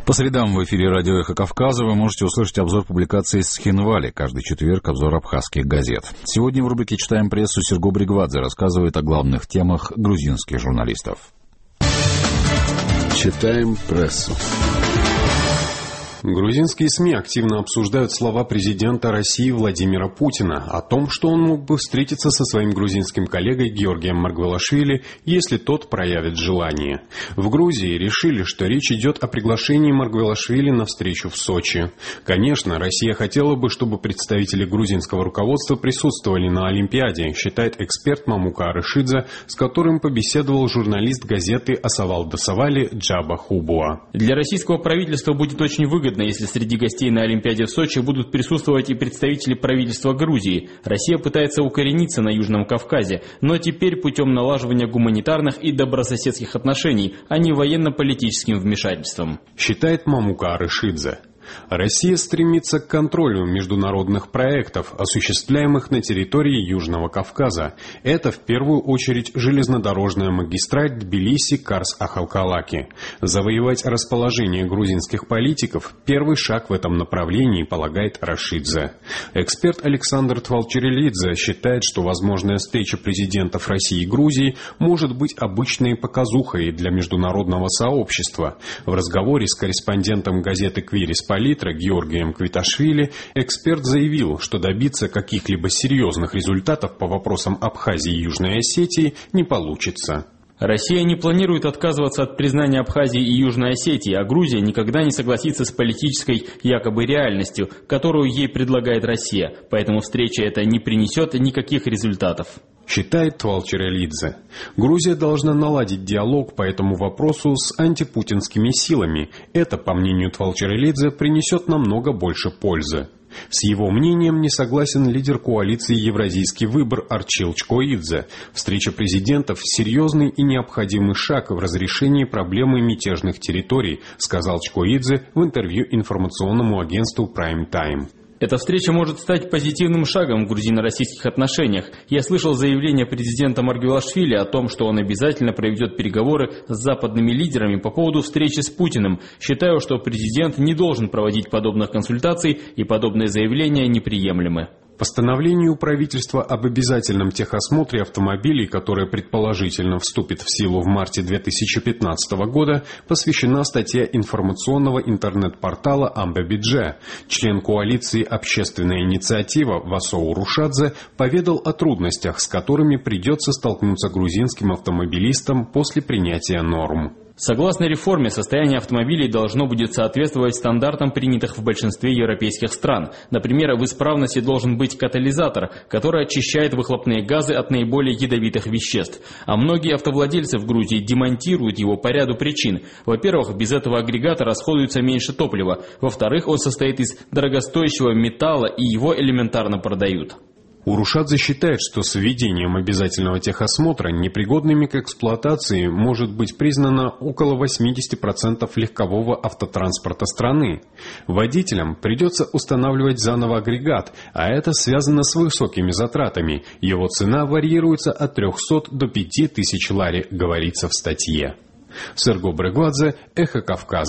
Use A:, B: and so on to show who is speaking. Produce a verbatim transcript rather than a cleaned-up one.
A: По средам в эфире радио «Эхо Кавказа» вы можете услышать обзор публикаций с Цхинвали. Каждый четверг обзор абхазских газет. Сегодня в рубрике «Читаем прессу» Серго Бригвадзе рассказывает о главных темах грузинских журналистов.
B: Читаем прессу. Грузинские СМИ активно обсуждают слова президента России Владимира Путина о том, что он мог бы встретиться со своим грузинским коллегой Георгием Маргвелашвили, если тот проявит желание. В Грузии решили, что речь идет о приглашении Маргвелашвили на встречу в Сочи. Конечно, Россия хотела бы, чтобы представители грузинского руководства присутствовали на Олимпиаде, считает эксперт Мамука Арышидзе, с которым побеседовал журналист газеты «Асавал Дасавали» Джаба Хубуа.
C: Для российского правительства будет очень выгодно, если среди гостей на Олимпиаде в Сочи будут присутствовать и представители правительства Грузии. Россия пытается укорениться на Южном Кавказе, но теперь путем налаживания гуманитарных и добрососедских отношений, а не военно-политическим вмешательством.
B: Считает Мамука Арышидзе. Россия стремится к контролю международных проектов, осуществляемых на территории Южного Кавказа. Это в первую очередь железнодорожная магистраль Тбилиси-Карс-Ахалкалаки. Завоевать расположение грузинских политиков – первый шаг в этом направлении, полагает Арышидзе. Эксперт Александр Твалчерелидзе считает, что возможная встреча президентов России и Грузии может быть обычной показухой для международного сообщества. В разговоре с корреспондентом газеты «Квирис Политра» Георгием Квиташвили эксперт заявил, что добиться каких-либо серьезных результатов по вопросам Абхазии и Южной Осетии не получится.
C: Россия не планирует отказываться от признания Абхазии и Южной Осетии, а Грузия никогда не согласится с политической якобы реальностью, которую ей предлагает Россия, поэтому встреча эта не принесет никаких результатов.
B: Считает Твалчерелидзе. Грузия должна наладить диалог по этому вопросу с антипутинскими силами. Это, по мнению Твалчерелидзе, принесет намного больше пользы. С его мнением не согласен лидер коалиции «Евразийский выбор» Арчил Чкоидзе. Встреча президентов – серьезный и необходимый шаг в разрешении проблемы мятежных территорий, сказал Чкоидзе в интервью информационному агентству Prime Time.
C: Эта встреча может стать позитивным шагом в грузино-российских отношениях. Я слышал заявление президента Маргвелашвили о том, что он обязательно проведет переговоры с западными лидерами по поводу встречи с Путиным. Считаю, что президент не должен проводить подобных консультаций, и подобные заявления неприемлемы.
B: Постановлению правительства об обязательном техосмотре автомобилей, которое предположительно вступит в силу в марте две тысячи пятнадцатого года, посвящена статья информационного интернет-портала «Амбабидже». Член коалиции «Общественная инициатива» Васоу Рушадзе поведал о трудностях, с которыми придется столкнуться грузинским автомобилистам после принятия норм.
C: Согласно реформе, состояние автомобилей должно будет соответствовать стандартам, принятых в большинстве европейских стран. Например, в исправности должен быть катализатор, который очищает выхлопные газы от наиболее ядовитых веществ. А многие автовладельцы в Грузии демонтируют его по ряду причин. Во-первых, без этого агрегата расходуется меньше топлива. Во-вторых, он состоит из дорогостоящего металла, и его элементарно продают.
B: Урушадзе считает, что с введением обязательного техосмотра непригодными к эксплуатации может быть признано около восемьдесят процентов легкового автотранспорта страны. Водителям придется устанавливать заново агрегат, а это связано с высокими затратами. Его цена варьируется от трехсот до пяти тысяч лари, говорится в статье. Серго Бригвадзе, Эхо Кавказа.